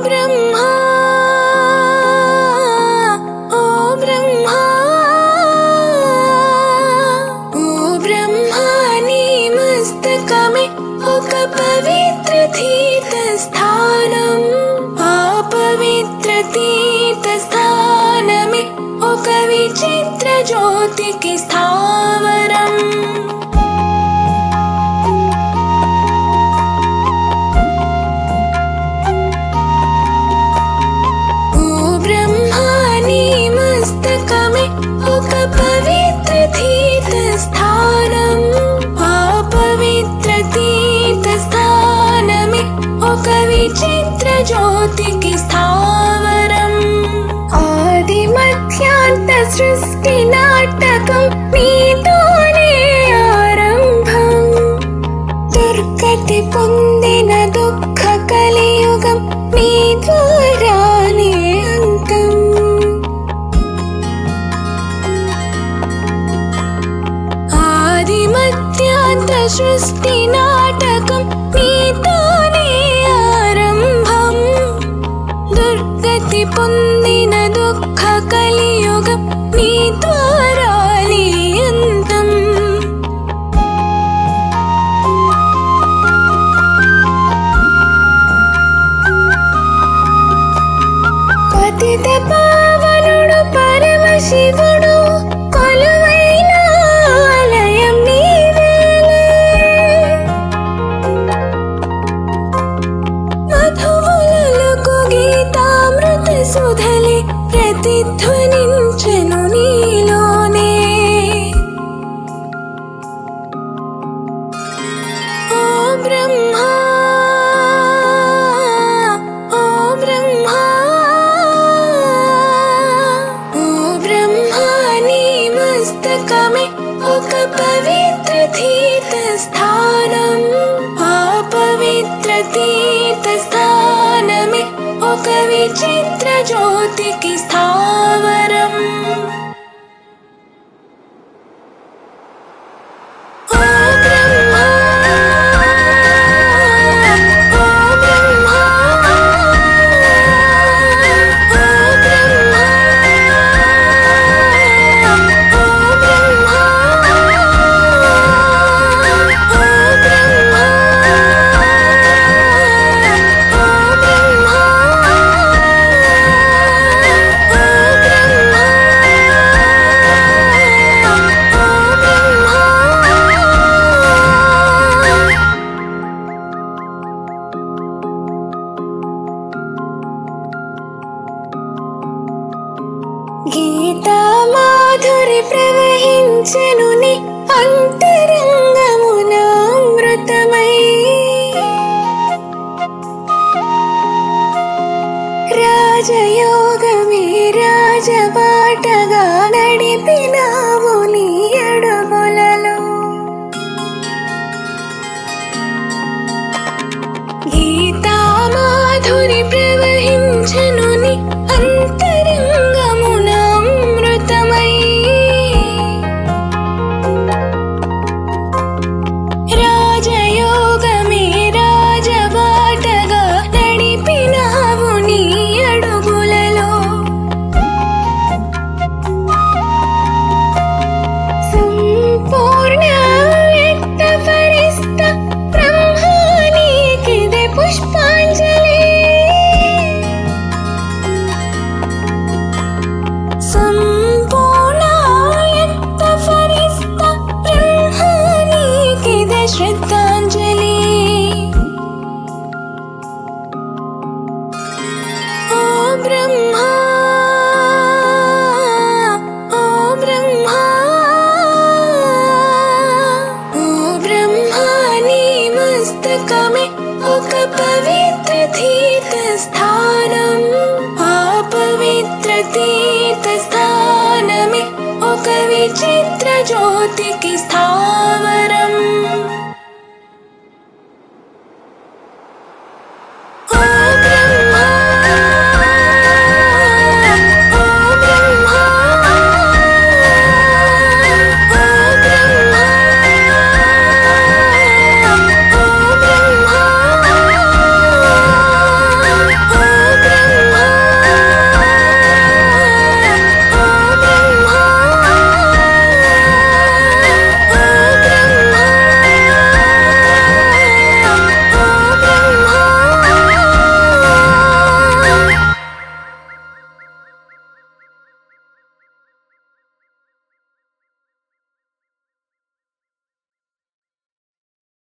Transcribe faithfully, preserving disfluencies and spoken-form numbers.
బ్రహ్మా ఓ బ్రహ్మా ఓ బ్రహ్మా నీ మస్తకమే ఒక పవిత్ర తీర్థ స్థానం ఆ పవిత్ర తీర్థ స్థానమే ఒక విచిత్ర జ్యోతికి స్థావరం ఒక పవిత్ర తీర్థ స్థానం ఆ పవిత్ర తీర్థ స్థానమే ఒక విచిత్ర జ్యోతికి స్థావరం ఆది మధ్యాంత సృష్టి నాటకం నీతోనే ఆరంభం దుర్గతి పొందిన దుఃఖ కలియుగం నీ ద్వారానే అంతం మధ్యాంత సృష్టి నాటకం నీతోనే ఆరంభం దుర్గతి పొందిన దుఃఖ కలియుగం నీ ద్వారానే అంతం పతిత పావనుడు పరమశివుడు కొలువైన ఆలయం నీవేలే మధువులకు గీతామృత సుధలే ప్రతిధ్వనించెను నీలోనే ఓ బ్రహ్మా ఓ బ్రహ్మా మస్తకమే ఒక పవిత్ర తీర్థ స్థానం ఆ పవిత్ర తీర్థ స్థానమే ఒక విచిత్ర జ్యోతికి స్థావరం గీతా మాధురి ప్రవహించెను నీ అంతరంగమున అమృతమై రాజయోగమే రాజబాటగా నడిపినావు నీ అడుగులలో గీతా మాధురి ప్రవహించెను నీ అంతరంగమున అమృతమై రాజయోగమే రాజబాటగా నడిపినావు నీ అడుగులలో సంపూర్ణ వ్యక్తపరిస్త బ్రహ్మానికిదే పుష్పాంజలి సంపూర్ణ వ్యక్తపరిస్త బ్రహ్మానికిదే శ్రద్ధాంజలి ఓ బ్రహ్మా ఓ బ్రహ్మా ఓ బ్రహ్మా నీ మస్తకమే ఒక పవిత్ర తీర్థ స్థానం ఆ పవిత్ర తీర్థ స్థానమే ఒక విచిత్ర జ్యోతికి